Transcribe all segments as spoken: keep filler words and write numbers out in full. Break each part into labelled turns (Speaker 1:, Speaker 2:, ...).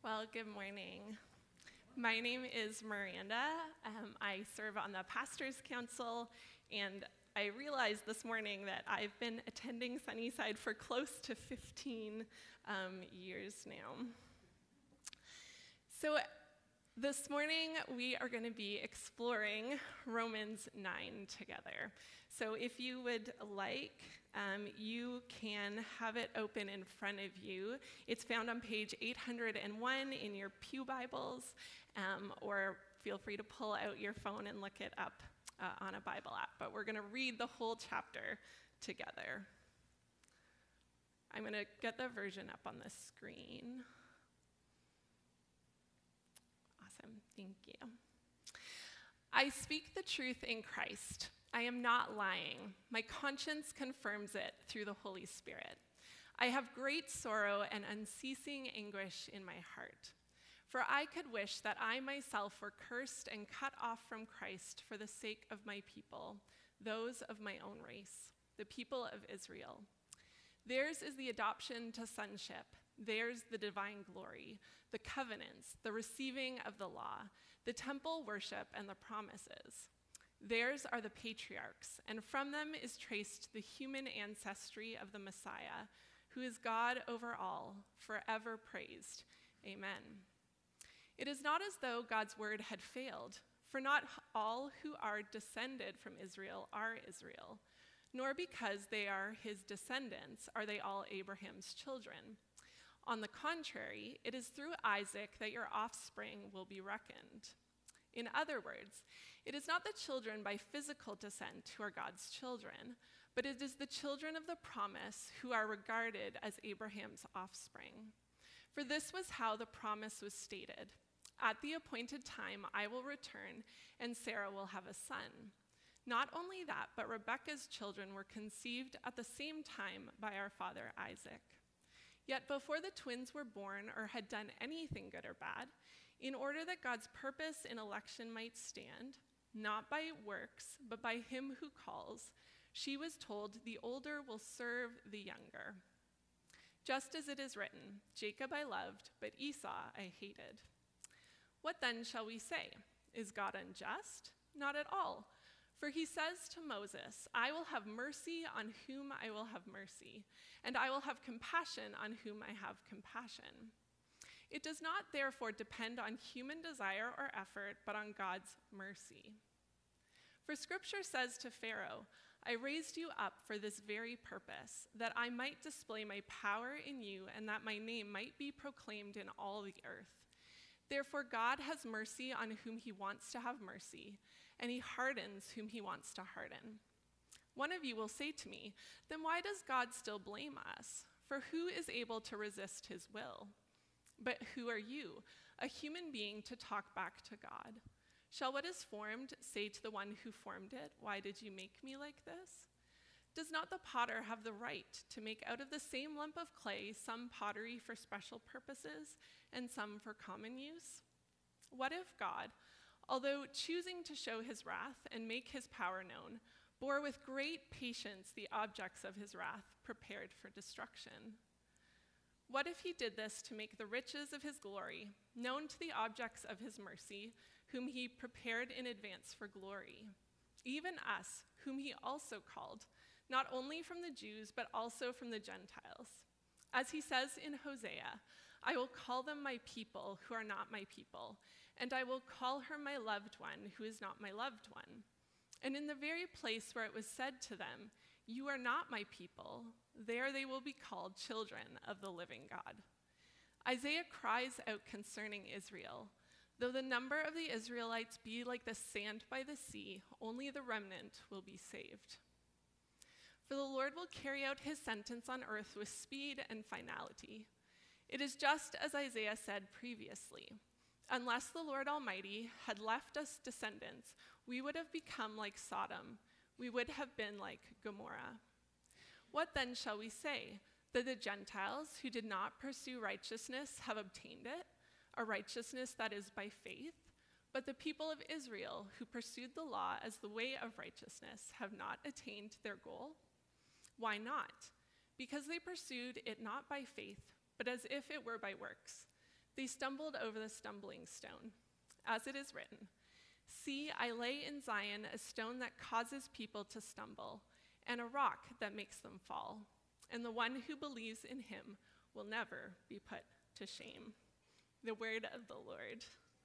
Speaker 1: Well, good morning. My name is Miranda. Um, I serve on the Pastors Council, and I realized this morning that I've been attending Sunnyside for close to fifteen um, years now. So this morning we are going to be exploring Romans nine together. So if you would like, um, you can have it open in front of you. It's found on page eight hundred one in your pew Bibles, um, or feel free to pull out your phone and look it up uh, on a Bible app. But we're going to read the whole chapter together. I'm going to get the version up on the screen. Awesome, thank you. I speak the truth in Christ. I am not lying. My conscience confirms it through the Holy Spirit. I have great sorrow and unceasing anguish in my heart. For I could wish that I myself were cursed and cut off from Christ for the sake of my people, those of my own race, the people of Israel. Theirs is the adoption to sonship. Theirs the divine glory, the covenants, the receiving of the law, the temple worship, and the promises. Theirs are the patriarchs, and from them is traced the human ancestry of the Messiah, who is God over all, forever praised. Amen. It is not as though God's word had failed, for not all who are descended from Israel are Israel, nor because they are his descendants are they all Abraham's children. On the contrary, it is through Isaac that your offspring will be reckoned. In other words, it is not the children by physical descent who are God's children, but it is the children of the promise who are regarded as Abraham's offspring. For this was how the promise was stated. At the appointed time, I will return, and Sarah will have a son. Not only that, but Rebekah's children were conceived at the same time by our father Isaac. Yet before the twins were born or had done anything good or bad, in order that God's purpose in election might stand, not by works, but by him who calls, she was told, the older will serve the younger. Just as it is written, Jacob I loved, but Esau I hated. What then shall we say? Is God unjust? Not at all. For he says to Moses, I will have mercy on whom I will have mercy, and I will have compassion on whom I have compassion. It does not therefore depend on human desire or effort, but on God's mercy. For scripture says to Pharaoh, I raised you up for this very purpose, that I might display my power in you and that my name might be proclaimed in all the earth. Therefore God has mercy on whom he wants to have mercy, and he hardens whom he wants to harden. One of you will say to me, then why does God still blame us? For who is able to resist his will? But who are you, a human being, to talk back to God? Shall what is formed say to the one who formed it, why did you make me like this? Does not the potter have the right to make out of the same lump of clay some pottery for special purposes and some for common use? What if God, although choosing to show his wrath and make his power known, bore with great patience the objects of his wrath prepared for destruction? What if he did this to make the riches of his glory known to the objects of his mercy, whom he prepared in advance for glory? Even us, whom he also called, not only from the Jews, but also from the Gentiles. As he says in Hosea, I will call them my people who are not my people, and I will call her my loved one who is not my loved one. And in the very place where it was said to them, you are not my people, there they will be called children of the living God. Isaiah cries out concerning Israel, though the number of the Israelites be like the sand by the sea, only the remnant will be saved. For the Lord will carry out his sentence on earth with speed and finality. It is just as Isaiah said previously, unless the Lord Almighty had left us descendants, we would have become like Sodom. We would have been like Gomorrah. What then shall we say? That the Gentiles who did not pursue righteousness have obtained it, a righteousness that is by faith, but the people of Israel who pursued the law as the way of righteousness have not attained their goal? Why not? Because they pursued it not by faith, but as if it were by works. They stumbled over the stumbling stone. As it is written, "See, I lay in Zion a stone that causes people to stumble, and a rock that makes them fall. And the one who believes in him will never be put to shame." The word of the Lord.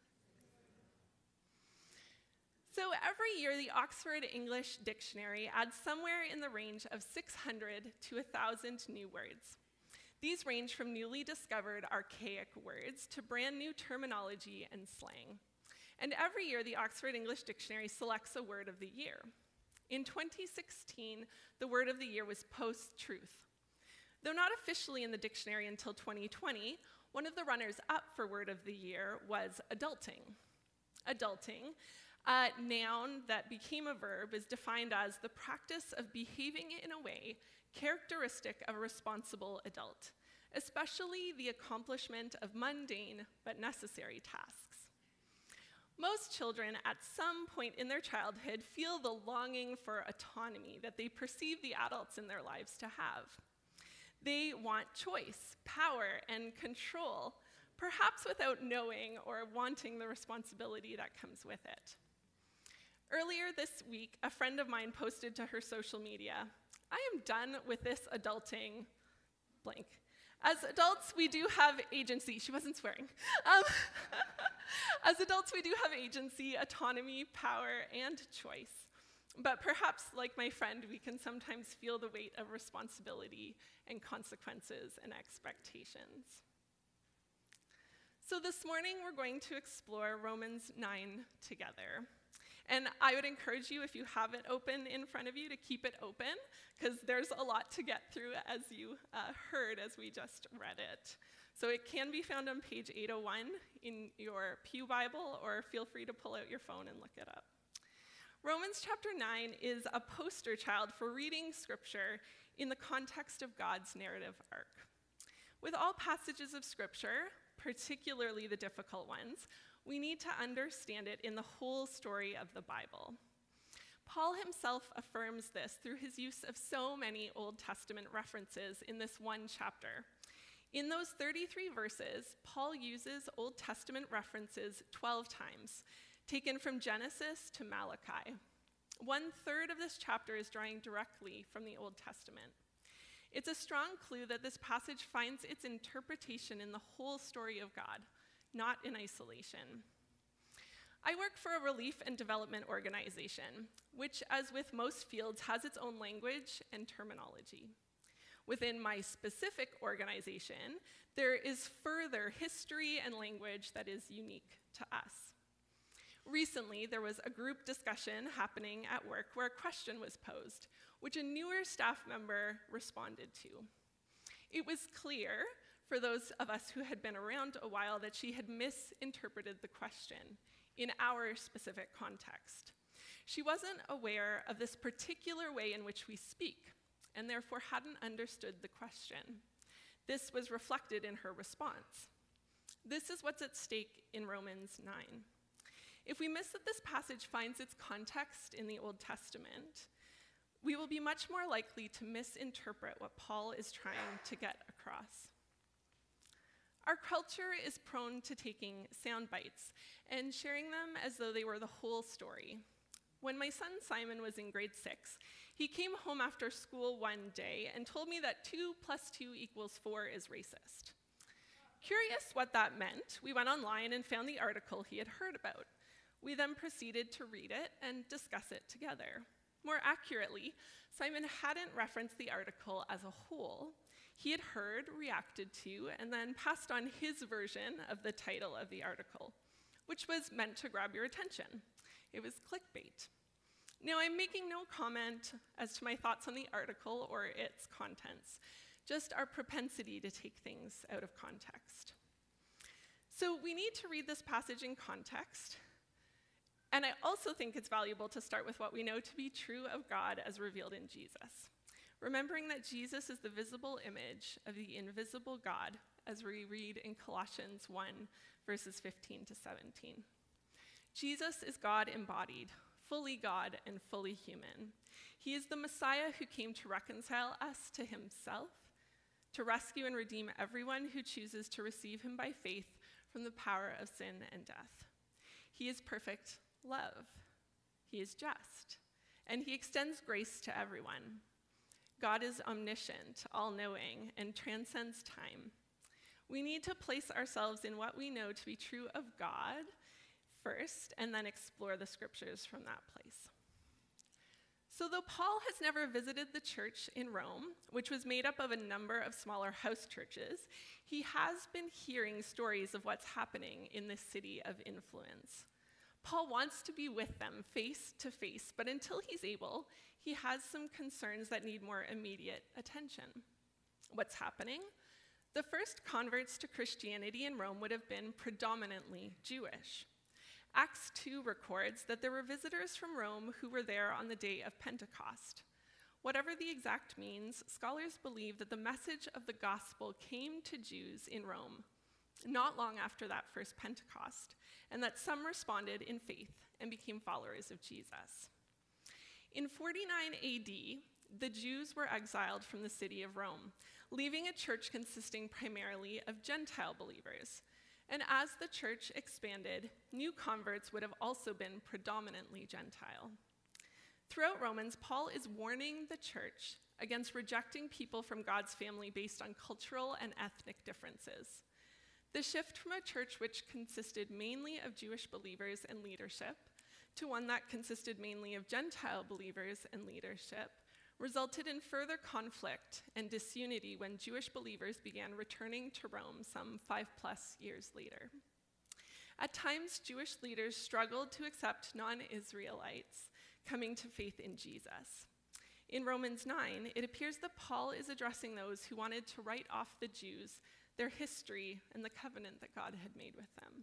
Speaker 1: So every year, the Oxford English Dictionary adds somewhere in the range of six hundred to one thousand new words. These range from newly discovered archaic words to brand new terminology and slang. And every year, the Oxford English Dictionary selects a word of the year. In twenty sixteen, the word of the year was post-truth. Though not officially in the dictionary until twenty twenty, one of the runners-up for word of the year was adulting. Adulting, a noun that became a verb, is defined as the practice of behaving in a way characteristic of a responsible adult, especially the accomplishment of mundane but necessary tasks. Most children at some point in their childhood feel the longing for autonomy that they perceive the adults in their lives to have. They want choice, power, and control, perhaps without knowing or wanting the responsibility that comes with it. Earlier this week, a friend of mine posted to her social media, "I am done with this adulting blank. As adults, we do have agency." She wasn't swearing. Um, As adults, we do have agency, autonomy, power, and choice. But perhaps, like my friend, we can sometimes feel the weight of responsibility and consequences and expectations. So this morning, we're going to explore Romans nine together. And I would encourage you, if you have it open in front of you, to keep it open, because there's a lot to get through, as you uh, heard as we just read it. So it can be found on page eight oh one in your Pew Bible, or feel free to pull out your phone and look it up. Romans chapter nine is a poster child for reading scripture in the context of God's narrative arc. With all passages of scripture, particularly the difficult ones, we need to understand it in the whole story of the Bible. Paul himself affirms this through his use of so many Old Testament references in this one chapter. In those thirty-three verses, Paul uses Old Testament references twelve times, taken from Genesis to Malachi. One third of this chapter is drawing directly from the Old Testament. It's a strong clue that this passage finds its interpretation in the whole story of God, not in isolation. I work for a relief and development organization, which, as with most fields, has its own language and terminology. Within my specific organization, there is further history and language that is unique to us. Recently, there was a group discussion happening at work where a question was posed, which a newer staff member responded to. It was clear, for those of us who had been around a while, that she had misinterpreted the question in our specific context. She wasn't aware of this particular way in which we speak, and therefore hadn't understood the question. This was reflected in her response. This is what's at stake in Romans nine. If we miss that this passage finds its context in the Old Testament, we will be much more likely to misinterpret what Paul is trying to get across. Our culture is prone to taking sound bites and sharing them as though they were the whole story. When my son Simon was in grade six, he came home after school one day and told me that two plus two equals four is racist. Curious what that meant, we went online and found the article he had heard about. We then proceeded to read it and discuss it together. More accurately, Simon hadn't referenced the article as a whole. He had heard, reacted to, and then passed on his version of the title of the article, which was meant to grab your attention. It was clickbait. Now, I'm making no comment as to my thoughts on the article or its contents, just our propensity to take things out of context. So we need to read this passage in context. And I also think it's valuable to start with what we know to be true of God as revealed in Jesus, remembering that Jesus is the visible image of the invisible God, as we read in Colossians one, verses fifteen to seventeen. Jesus is God embodied, fully God and fully human. He is the Messiah who came to reconcile us to himself, to rescue and redeem everyone who chooses to receive him by faith from the power of sin and death. He is perfect love. He is just, and he extends grace to everyone. God is omniscient, all-knowing, and transcends time. We need to place ourselves in what we know to be true of God first, and then explore the scriptures from that place. So though Paul has never visited the church in Rome, which was made up of a number of smaller house churches, he has been hearing stories of what's happening in this city of influence. Paul wants to be with them face to face, but until he's able, he has some concerns that need more immediate attention. What's happening? The first converts to Christianity in Rome would have been predominantly Jewish. Acts two records that there were visitors from Rome who were there on the day of Pentecost. Whatever the exact means, scholars believe that the message of the gospel came to Jews in Rome not long after that first Pentecost, and that some responded in faith and became followers of Jesus. In forty-nine A D, the Jews were exiled from the city of Rome, leaving a church consisting primarily of Gentile believers. And as the church expanded, new converts would have also been predominantly Gentile. Throughout Romans, Paul is warning the church against rejecting people from God's family based on cultural and ethnic differences. The shift from a church which consisted mainly of Jewish believers and leadership to one that consisted mainly of Gentile believers and leadership resulted in further conflict and disunity when Jewish believers began returning to Rome some five plus years later. At times, Jewish leaders struggled to accept non-Israelites coming to faith in Jesus. In Romans nine, it appears that Paul is addressing those who wanted to write off the Jews, their history, and the covenant that God had made with them.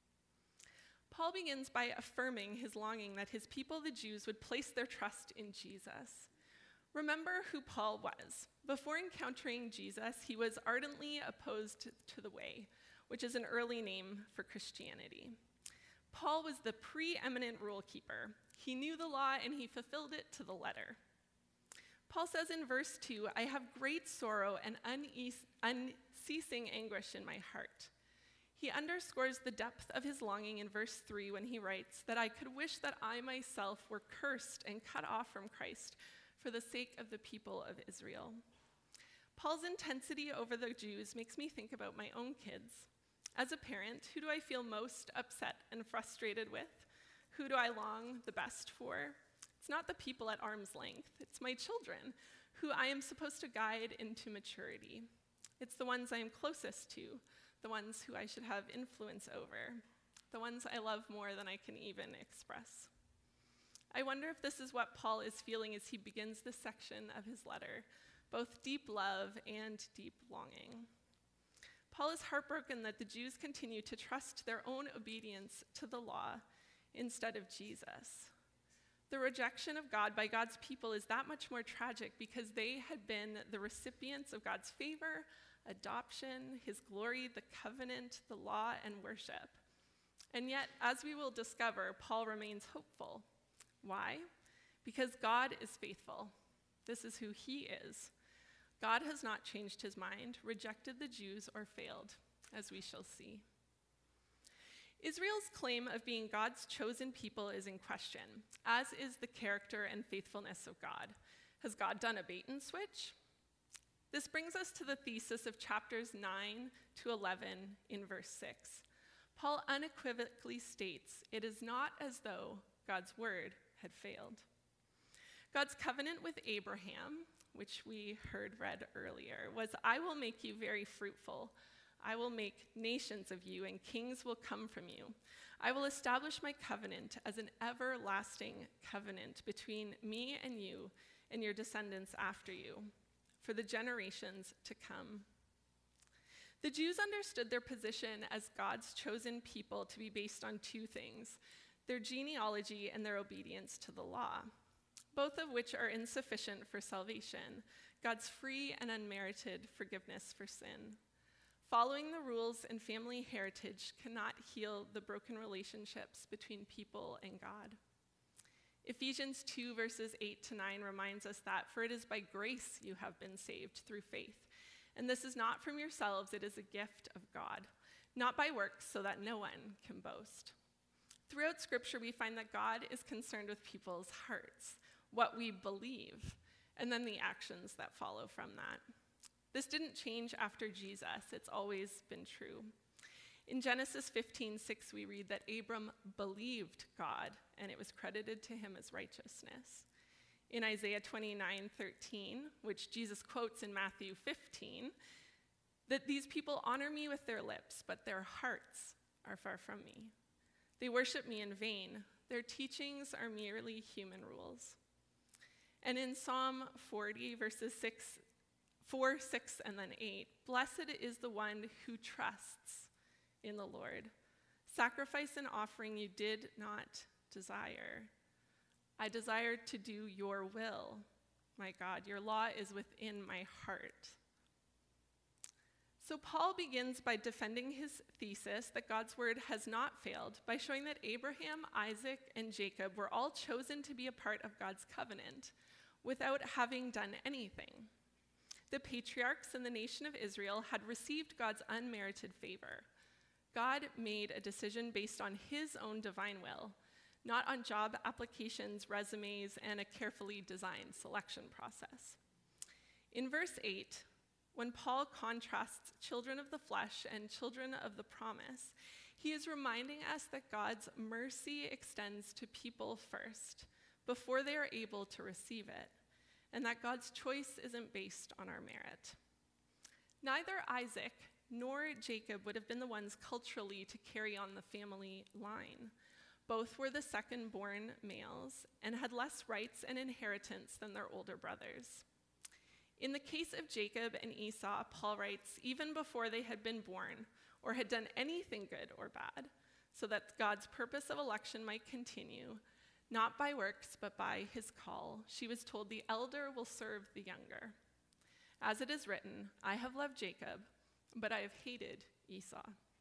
Speaker 1: Paul begins by affirming his longing that his people, the Jews, would place their trust in Jesus. Remember who Paul was. Before encountering Jesus, he was ardently opposed to the Way, which is an early name for Christianity. Paul was the preeminent rule keeper. He knew the law and he fulfilled it to the letter. Paul says in verse two, "I have great sorrow and unceasing anguish in my heart." He underscores the depth of his longing in verse three when he writes that I could wish that I myself were cursed and cut off from Christ for the sake of the people of Israel. Paul's intensity over the Jews makes me think about my own kids. As a parent, who do I feel most upset and frustrated with? Who do I long the best for? It's not the people at arm's length. It's my children, who I am supposed to guide into maturity. It's the ones I am closest to, the ones who I should have influence over, the ones I love more than I can even express. I wonder if this is what Paul is feeling as he begins this section of his letter, both deep love and deep longing. Paul is heartbroken that the Jews continue to trust their own obedience to the law instead of Jesus. The rejection of God by God's people is that much more tragic because they had been the recipients of God's favor, adoption, his glory, the covenant, the law, and worship. And yet, as we will discover, Paul remains hopeful. Why? Because God is faithful. This is who he is. God has not changed his mind, rejected the Jews, or failed, as we shall see. Israel's claim of being God's chosen people is in question, as is the character and faithfulness of God. Has God done a bait and switch? This brings us to the thesis of chapters nine to eleven in verse six. Paul unequivocally states, "It is not as though God's word had failed." God's covenant with Abraham, which we heard read earlier, was, "I will make you very fruitful. I will make nations of you, and kings will come from you. I will establish my covenant as an everlasting covenant between me and you and your descendants after you, for the generations to come." The Jews understood their position as God's chosen people to be based on two things: their genealogy and their obedience to the law, both of which are insufficient for salvation, God's free and unmerited forgiveness for sin. Following the rules and family heritage cannot heal the broken relationships between people and God. Ephesians two verses eight to nine reminds us that, "For it is by grace you have been saved through faith. And this is not from yourselves, it is a gift of God, not by works so that no one can boast. Throughout Scripture, we find that God is concerned with people's hearts, what we believe, and then the actions that follow from that. This didn't change after Jesus. It's always been true. In Genesis fifteen six, we read that Abram believed God, and it was credited to him as righteousness. In Isaiah twenty-nine thirteen, which Jesus quotes in Matthew fifteen, that these people honor me with their lips, but their hearts are far from me. They worship me in vain. Their teachings are merely human rules. And in Psalm forty, verses six, four, six, and then eight, blessed is the one who trusts in the Lord. Sacrifice and offering you did not desire. I desired to do your will, my God. Your law is within my heart. So Paul begins by defending his thesis that God's word has not failed by showing that Abraham, Isaac, and Jacob were all chosen to be a part of God's covenant without having done anything. The patriarchs and the nation of Israel had received God's unmerited favor. God made a decision based on his own divine will, not on job applications, resumes, and a carefully designed selection process. In verse eight, when Paul contrasts children of the flesh and children of the promise, he is reminding us that God's mercy extends to people first, before they are able to receive it, and that God's choice isn't based on our merit. Neither Isaac nor Jacob would have been the ones culturally to carry on the family line. Both were the second-born males and had less rights and inheritance than their older brothers. In the case of Jacob and Esau, Paul writes, even before they had been born or had done anything good or bad, so that God's purpose of election might continue, not by works, but by his call, she was told the elder will serve the younger. As it is written, I have loved Jacob, but I have hated Esau.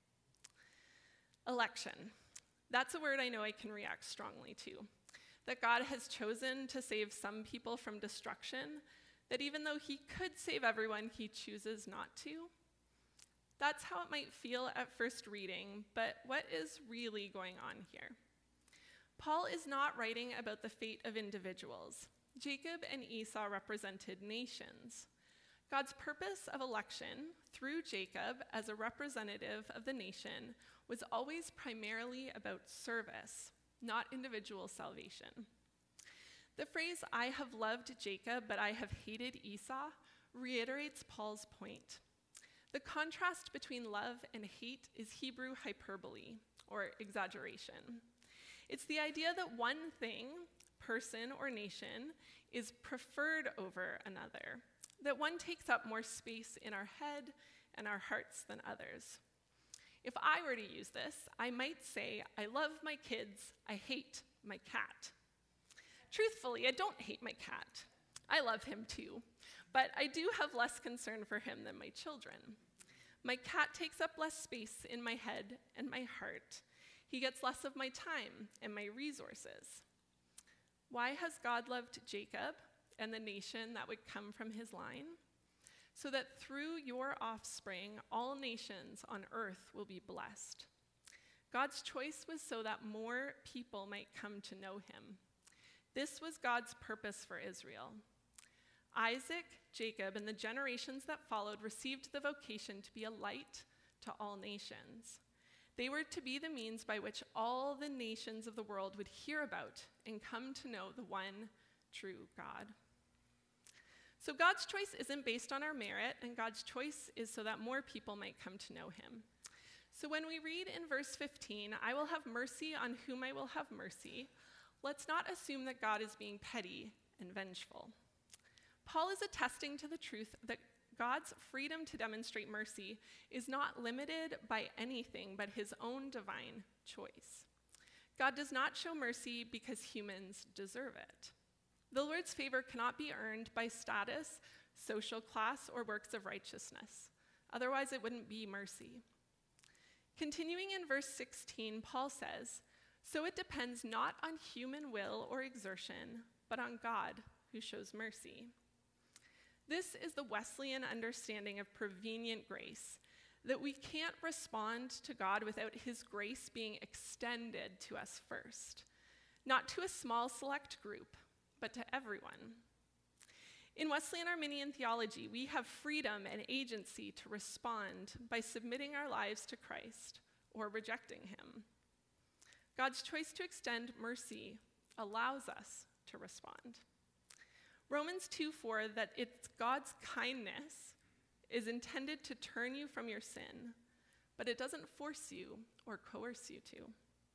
Speaker 1: Election. That's a word I know I can react strongly to. That God has chosen to save some people from destruction, that even though he could save everyone, he chooses not to. That's how it might feel at first reading, but what is really going on here? Paul is not writing about the fate of individuals. Jacob and Esau represented nations. God's purpose of election through Jacob as a representative of the nation was always primarily about service, not individual salvation. The phrase, I have loved Jacob, but I have hated Esau, reiterates Paul's point. The contrast between love and hate is Hebrew hyperbole, or exaggeration. It's the idea that one thing, person or nation, is preferred over another, that one takes up more space in our head and our hearts than others. If I were to use this, I might say, I love my kids, I hate my cat. Truthfully, I don't hate my cat. I love him too, but I do have less concern for him than my children. My cat takes up less space in my head and my heart. He gets less of my time and my resources. Why has God loved Jacob and the nation that would come from his line? So that through your offspring, all nations on earth will be blessed. God's choice was so that more people might come to know him. This was God's purpose for Israel. Isaac, Jacob, and the generations that followed received the vocation to be a light to all nations. They were to be the means by which all the nations of the world would hear about and come to know the one true God. So God's choice isn't based on our merit, and God's choice is so that more people might come to know him. So when we read in verse fifteen, I will have mercy on whom I will have mercy, let's not assume that God is being petty and vengeful. Paul is attesting to the truth that God's freedom to demonstrate mercy is not limited by anything but his own divine choice. God does not show mercy because humans deserve it. The Lord's favor cannot be earned by status, social class, or works of righteousness. Otherwise, it wouldn't be mercy. Continuing in verse sixteen, Paul says, so it depends not on human will or exertion, but on God who shows mercy. This is the Wesleyan understanding of prevenient grace, that we can't respond to God without his grace being extended to us first, not to a small select group, but to everyone. In Wesleyan Arminian theology, we have freedom and agency to respond by submitting our lives to Christ or rejecting him. God's choice to extend mercy allows us to respond. Romans two four, that it's God's kindness is intended to turn you from your sin, but it doesn't force you or coerce you to.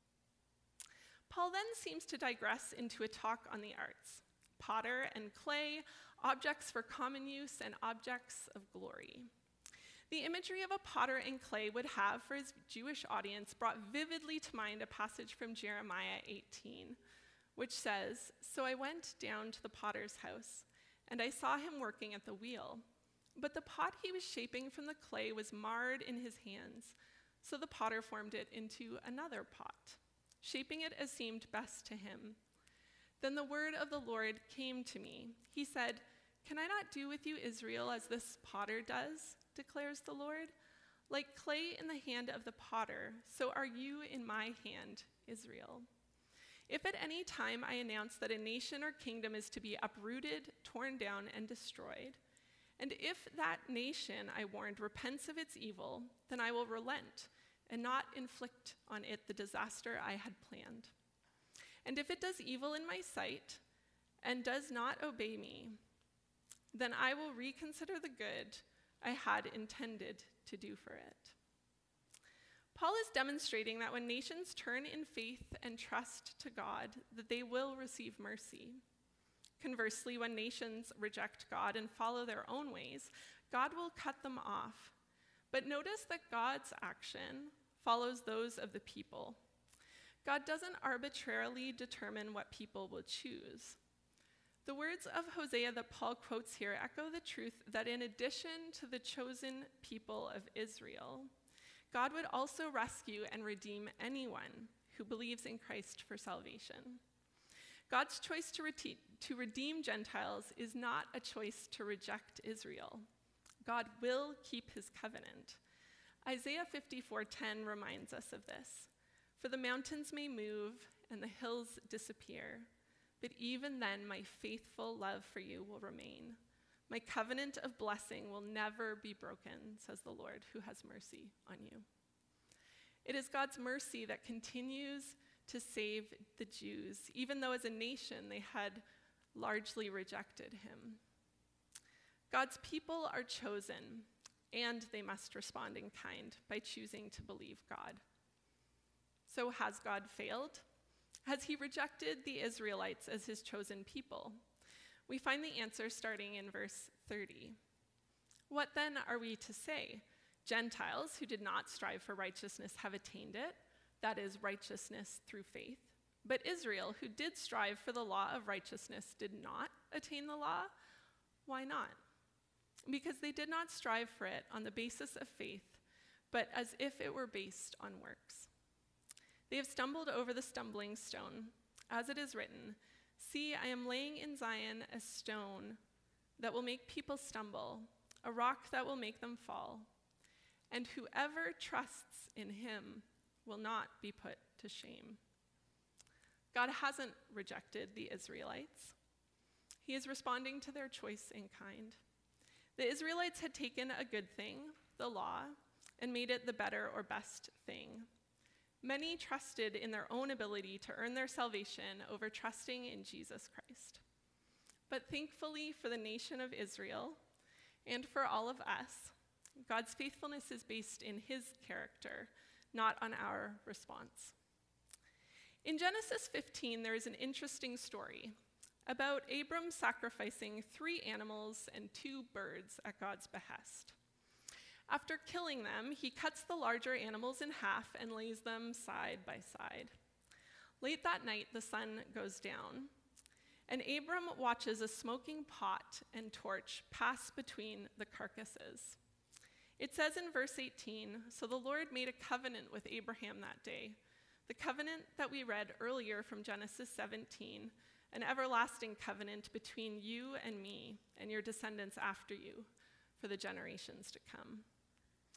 Speaker 1: Paul then seems to digress into a talk on the arts, potter and clay, objects for common use and objects of glory. The imagery of a potter and clay would have, for his Jewish audience, brought vividly to mind a passage from Jeremiah eighteen, which says, "So I went down to the potter's house, and I saw him working at the wheel. But the pot he was shaping from the clay was marred in his hands, so the potter formed it into another pot, shaping it as seemed best to him. Then the word of the Lord came to me. He said, 'Can I not do with you, Israel, as this potter does, declares the Lord? Like clay in the hand of the potter, so are you in my hand, Israel. If at any time I announce that a nation or kingdom is to be uprooted, torn down, and destroyed, and if that nation I warned repents of its evil, then I will relent and not inflict on it the disaster I had planned. And if it does evil in my sight and does not obey me, then I will reconsider the good I had intended to do for it.'" Paul is demonstrating that when nations turn in faith and trust to God, that they will receive mercy. Conversely, when nations reject God and follow their own ways, God will cut them off. But notice that God's action follows those of the people. God doesn't arbitrarily determine what people will choose. The words of Hosea that Paul quotes here echo the truth that in addition to the chosen people of Israel, God would also rescue and redeem anyone who believes in Christ for salvation. God's choice to, rete- to redeem Gentiles is not a choice to reject Israel. God will keep his covenant. Isaiah fifty-four ten reminds us of this. "For the mountains may move and the hills disappear, but even then my faithful love for you will remain. My covenant of blessing will never be broken, says the Lord, who has mercy on you." It is God's mercy that continues to save the Jews, even though as a nation they had largely rejected him. God's people are chosen, and they must respond in kind by choosing to believe God. So has God failed? Has he rejected the Israelites as his chosen people? We find the answer starting in verse thirty. "What then are we to say? Gentiles who did not strive for righteousness have attained it, that is, righteousness through faith. But Israel, who did strive for the law of righteousness, did not attain the law. Why not? Because they did not strive for it on the basis of faith, but as if it were based on works. They have stumbled over the stumbling stone, as it is written, 'See, I am laying in Zion a stone that will make people stumble, a rock that will make them fall. And whoever trusts in him will not be put to shame.'" God hasn't rejected the Israelites. He is responding to their choice in kind. The Israelites had taken a good thing, the law, and made it the better or best thing. Many trusted in their own ability to earn their salvation over trusting in Jesus Christ. But thankfully for the nation of Israel, and for all of us, God's faithfulness is based in his character, not on our response. In Genesis fifteen, there is an interesting story about Abram sacrificing three animals and two birds at God's behest. After killing them, he cuts the larger animals in half and lays them side by side. Late that night, the sun goes down, and Abram watches a smoking pot and torch pass between the carcasses. It says in verse eighteen, "So the Lord made a covenant with Abraham that day, the covenant that we read earlier from Genesis seventeen, an everlasting covenant between you and me and your descendants after you for the generations to come."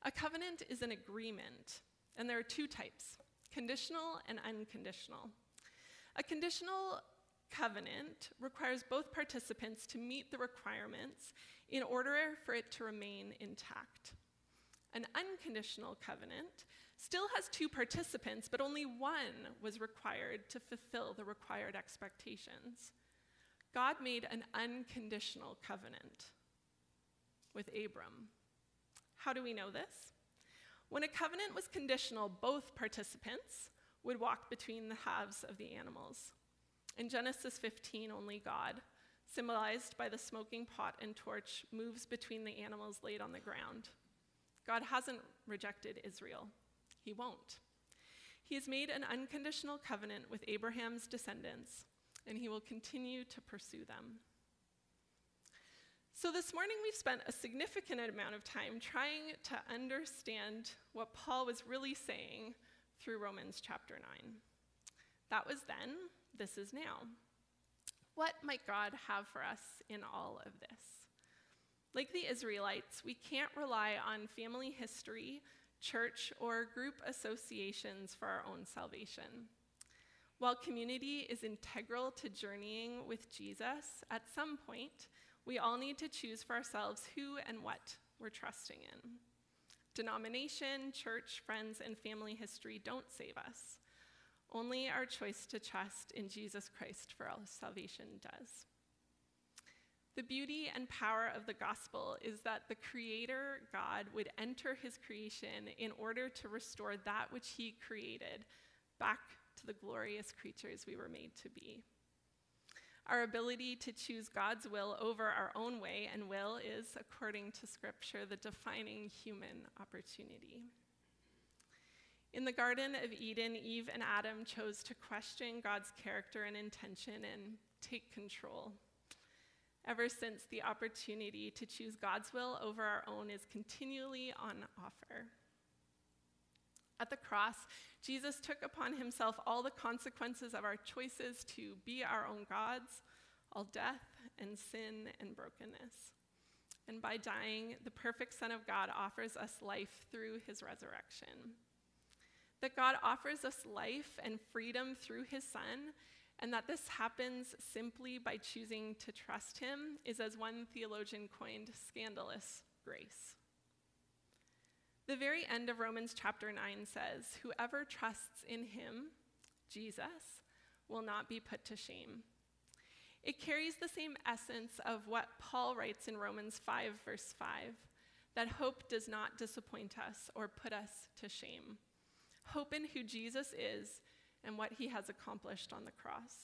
Speaker 1: A covenant is an agreement, and there are two types, conditional and unconditional. A conditional covenant requires both participants to meet the requirements in order for it to remain intact. An unconditional covenant still has two participants, but only one was required to fulfill the required expectations. God made an unconditional covenant with Abram. How do we know this? When a covenant was conditional, both participants would walk between the halves of the animals. In Genesis fifteen, only God, symbolized by the smoking pot and torch, moves between the animals laid on the ground. God hasn't rejected Israel. He won't. He has made an unconditional covenant with Abraham's descendants, and he will continue to pursue them. So this morning we've spent a significant amount of time trying to understand what Paul was really saying through Romans chapter nine. That was then, this is now. What might God have for us in all of this? Like the Israelites, we can't rely on family history, church, or group associations for our own salvation. While community is integral to journeying with Jesus, at some point, we all need to choose for ourselves who and what we're trusting in. Denomination, church, friends, and family history don't save us. Only our choice to trust in Jesus Christ for our salvation does. The beauty and power of the gospel is that the Creator, God, would enter his creation in order to restore that which he created back to the glorious creatures we were made to be. Our ability to choose God's will over our own way and will is, according to Scripture, the defining human opportunity. In the Garden of Eden, Eve and Adam chose to question God's character and intention and take control. Ever since, the opportunity to choose God's will over our own is continually on offer. At the cross, Jesus took upon himself all the consequences of our choices to be our own gods, all death and sin and brokenness. And by dying, the perfect Son of God offers us life through his resurrection. That God offers us life and freedom through his Son, and that this happens simply by choosing to trust him is, as one theologian coined, scandalous grace. The very end of Romans chapter nine says, "Whoever trusts in him, Jesus, will not be put to shame." It carries the same essence of what Paul writes in Romans five, verse five, that hope does not disappoint us or put us to shame. Hope in who Jesus is and what he has accomplished on the cross.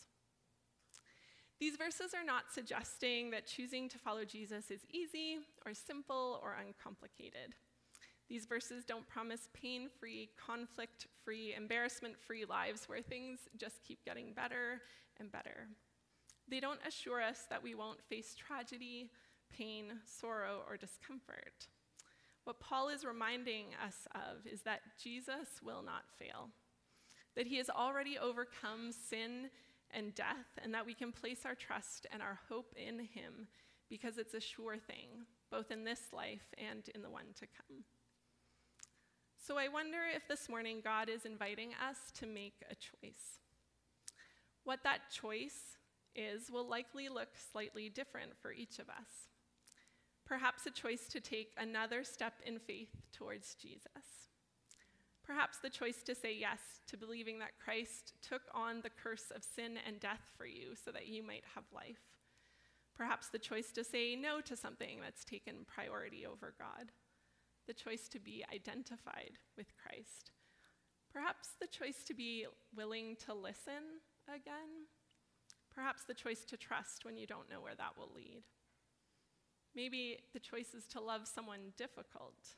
Speaker 1: These verses are not suggesting that choosing to follow Jesus is easy or simple or uncomplicated. These verses don't promise pain-free, conflict-free, embarrassment-free lives where things just keep getting better and better. They don't assure us that we won't face tragedy, pain, sorrow, or discomfort. What Paul is reminding us of is that Jesus will not fail, that he has already overcome sin and death, and that we can place our trust and our hope in him because it's a sure thing, both in this life and in the one to come. So I wonder if this morning God is inviting us to make a choice. What that choice is will likely look slightly different for each of us. Perhaps a choice to take another step in faith towards Jesus. Perhaps the choice to say yes to believing that Christ took on the curse of sin and death for you so that you might have life. Perhaps the choice to say no to something that's taken priority over God. The choice to be identified with Christ. Perhaps the choice to be willing to listen again. Perhaps the choice to trust when you don't know where that will lead. Maybe the choice is to love someone difficult.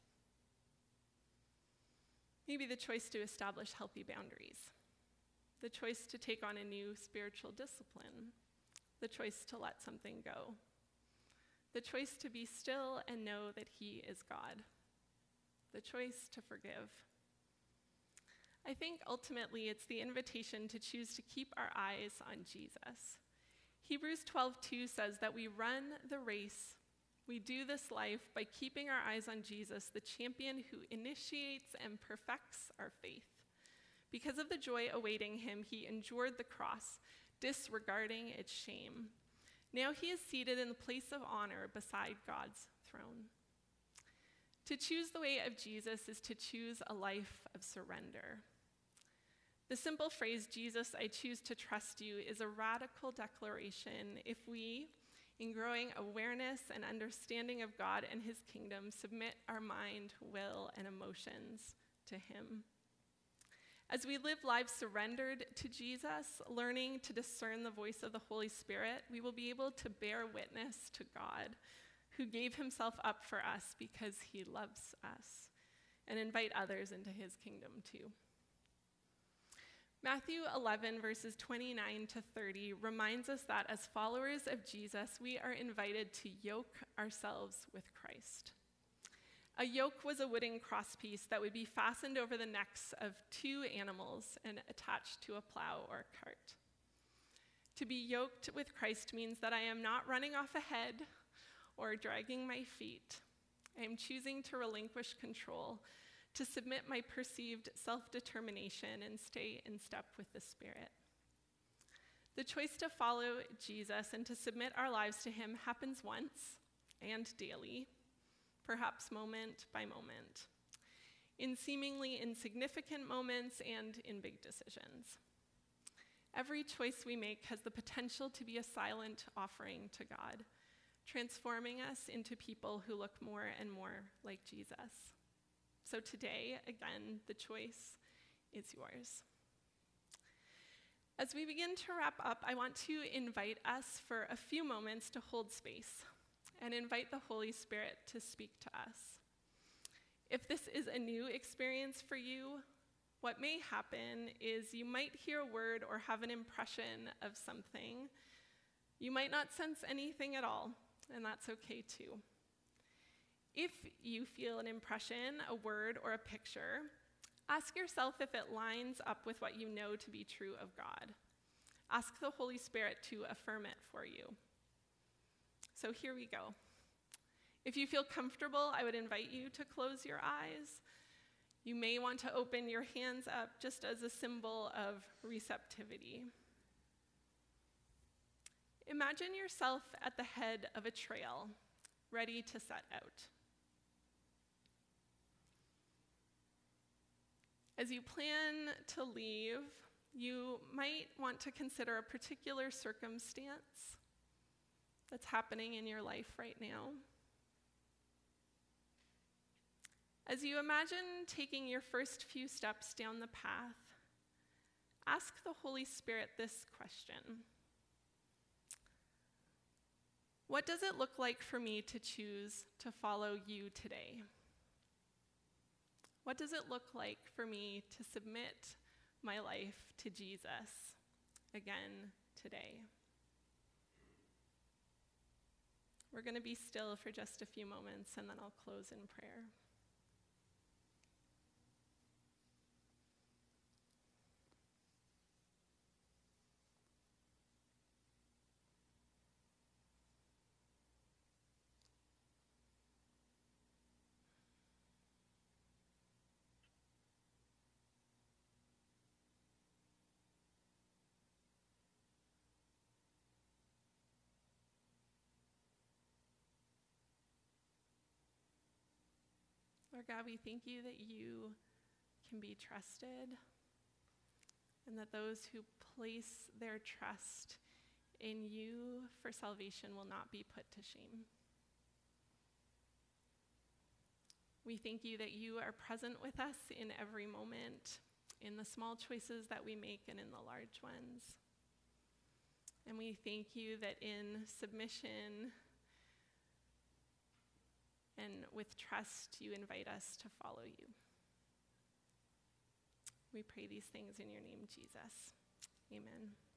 Speaker 1: Maybe the choice to establish healthy boundaries. The choice to take on a new spiritual discipline. The choice to let something go. The choice to be still and know that he is God. The choice to forgive. I think ultimately it's the invitation to choose to keep our eyes on Jesus. Hebrews twelve two says that we run the race We do this life by keeping our eyes on Jesus, the champion who initiates and perfects our faith. Because of the joy awaiting him, he endured the cross, disregarding its shame. Now he is seated in the place of honor beside God's throne. To choose the way of Jesus is to choose a life of surrender. The simple phrase, "Jesus, I choose to trust you," is a radical declaration if we, in growing awareness and understanding of God and his kingdom, submit our mind, will, and emotions to him. As we live lives surrendered to Jesus, learning to discern the voice of the Holy Spirit, we will be able to bear witness to God, who gave himself up for us because he loves us, and invite others into his kingdom too. Matthew eleven, verses twenty-nine to thirty, reminds us that as followers of Jesus, we are invited to yoke ourselves with Christ. A yoke was a wooden crosspiece that would be fastened over the necks of two animals and attached to a plow or cart. To be yoked with Christ means that I am not running off ahead or dragging my feet. I am choosing to relinquish control, to submit my perceived self-determination and stay in step with the Spirit. The choice to follow Jesus and to submit our lives to him happens once and daily, perhaps moment by moment, in seemingly insignificant moments and in big decisions. Every choice we make has the potential to be a silent offering to God, transforming us into people who look more and more like Jesus. So today, again, the choice is yours. As we begin to wrap up, I want to invite us for a few moments to hold space and invite the Holy Spirit to speak to us. If this is a new experience for you, what may happen is you might hear a word or have an impression of something. You might not sense anything at all, and that's okay too. If you feel an impression, a word, or a picture, ask yourself if it lines up with what you know to be true of God. Ask the Holy Spirit to affirm it for you. So here we go. If you feel comfortable, I would invite you to close your eyes. You may want to open your hands up just as a symbol of receptivity. Imagine yourself at the head of a trail, ready to set out. As you plan to leave, you might want to consider a particular circumstance that's happening in your life right now. As you imagine taking your first few steps down the path, ask the Holy Spirit this question. What does it look like for me to choose to follow you today? What does it look like for me to submit my life to Jesus again today? We're going to be still for just a few moments, and then I'll close in prayer. Lord God, we thank you that you can be trusted and that those who place their trust in you for salvation will not be put to shame. We thank you that you are present with us in every moment, in the small choices that we make and in the large ones. And we thank you that in submission and with trust, you invite us to follow you. We pray these things in your name, Jesus. Amen.